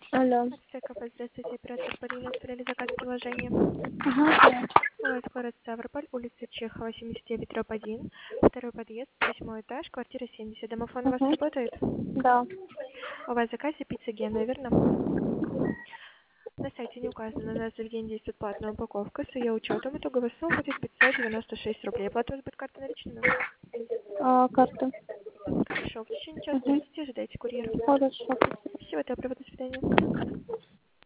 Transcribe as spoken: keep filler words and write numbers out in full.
Алло. От КП, здравствуйте, оператор Полина, оставляли заказ приложения. Ага, У вас город Ставрополь, улица Чехова, семьдесят девять, дробь один, второй подъезд, восьмой этаж, квартира семьдесят. Домофон у вас угу. работает? Да. У вас в заказе пицца Гена, верно? На сайте не указано, на заведение действует платная упаковка. С ее учетом итоговая сумма будет пятьсот девяносто шесть рублей. Оплата у вас будет картой наличными? А, карта. Хорошо, в течение часа Угу. тридцати ожидайте курьера. Хорошо. Всего доброго, до свидания.